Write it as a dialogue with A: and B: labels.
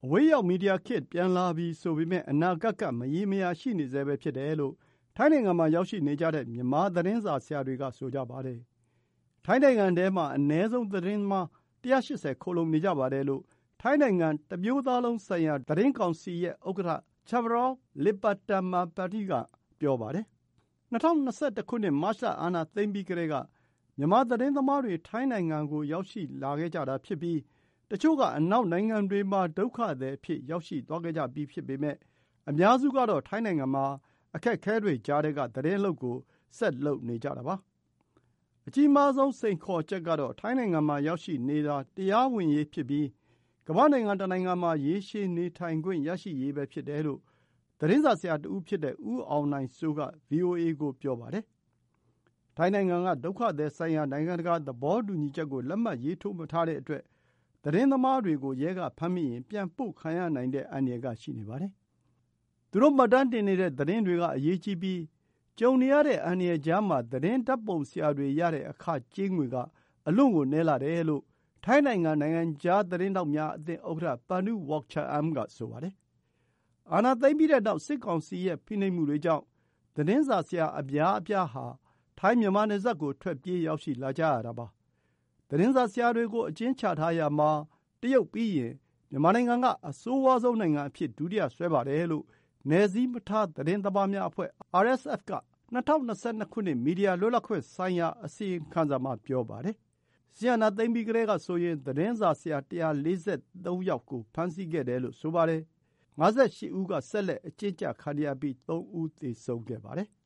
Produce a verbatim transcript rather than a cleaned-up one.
A: အဝေးရောက်မီဒီယာခေတ်ပြန်လာပြီဆိုပေမယ့်အနာဂတ်ကမရေမရာရှိနေဆဲပဲဖြစ်တယ်လို့ထိုင်းနိုင်ငံမှာရောက်ရှိနေကြတဲ့မြန်မာသတင်းစာဆရာတွေကဆိုကြပါတယ်။ထိုင်းနိုင်ငံထဲမှာအနည်းဆုံးသတင်းသမား၁၈၀ခိုလှုံနေကြပါတယ်လို့ထိုင်းနိုင်ငံတမျိုးသားလုံးဆိုင်ရာသတင်းကောင်စီရဲ့ဥက္ကဋ္ဌ Chabrol Lipattamapati ကပြောပါတယ်။၂၀၂၁ ခုနှစ်မတ်လအာဏာသိမ်းပြီးကတည်းကမြန်မာသတင်းသမားတွေထိုင်းနိုင်ငံကိုရောက်ရှိလာခဲ့ကြတာဖြစ်ပြီးတချို့ကအနောက်နိုင်ငံတွေမှာဒုက္ခသည်အဖြစ်ရောက်ရှိသွားခဲ့ကြပြီးဖြစ်ပေမယ့်အများစုကတော့ထိုင်းနိုင်ငံမှာအခက်အခဲတွေကြားထဲကသတင်းအလုပ်ကိုဆက်လုပ်နေကြတာပါ။အကြီးမားဆုံးစိန်ခေါ်ချက်ကတော့ထိုင်းနိုင်ငံမှာရောက်ရှိနေတာတရားဝင်ရေးဖြစ်ပြီးကမ္ဘာ့နိုင်ငံတစ်နိုင်ငံမှာရေရှည်နေထိုင်ခွင့်ရရှိရေးပဲဖြစ်တယ်လို့သတင်းစာဆရာတစ်ဦးဖြစ်တဲ့ဦးအောင်နိုင်စိုးက ဗွီအိုအေ ကိုပြောပါတယ်။ထိုင်းနိုင်ငံကဒုက္ခသည်ဆိုင်ရာနိုင်ငံတကာသဘောတူညီချက်ကိုလက်မှတ်ရေးထိုးမထားတဲ့အတွက်သတင်းသမားတွေကိုရဲကဖမ်းမိရင်ပြန်ပို့ခံရနိုင်တဲ့အန္တရာယ်ကရှိနေပါတယ်။သူတို့မှတ်တမ်းတင်နေတဲ့သတင်းတွေကအရေးကြီးပြီးကြုံနေရတဲ့အန္တရာယ်ကြားမှာသတင်းဓာတ်ပုံဆရာတွေရတဲ့အခကြေးငွေကအလွန်ကိုနည်းလာတယ်လို့ထိုင်းနိုင်ငံနိုင်ငံခြားသတင်းထောက်များအသင်းဥက္ကဋ္ဌ Panu Wongchai-am ကဆိုပါတယ်။အာဏာသိမ်းပြီးတဲ့နောက်စစ်ကောင်စီရဲ့ဖိနှိပ်မှုတွေကြောင့်သတင်းစာဆရာအများအပြားဟာထိုင်းမြန်မာနယ်စပ်ကိုထွက်ပြေးရောက်ရှိလာကြရတာပါ။သတင်းစာဆရာတွေကိုအကျဉ်းချထားရာမှာတရုတ်ပြီးရင်မြန်မာနိုင်ငံကအဆိုးဝါးဆုံးနိုင်ငံအဖြစ်ဒုတိယစွဲပါတယ်လို့နယ်စည်းမထားသတင်းသမားများအဖွဲ့ အာರ್ အက်စ် အက်ဖ် က၂၀၂၂ ခုနှစ်မီဒီယာလွတ်လပ်ခွင့်ဆိုင်ရာအစီရင်ခံစာမှာပြောပါတယ်။စစ်အာဏာသိမ်းပြီးကတည်းကဆိုရင်သတင်းစာဆရာ၁၄၃ယောက်ကိုဖမ်းဆီးခဲ့တယ်လို့ဆိုပါတယ်။၅၈ဦးကဆက်လက်အကျဉ်းကျခံနေရပြီးသုံးဦးသေဆုံးခဲ့ပါတယ်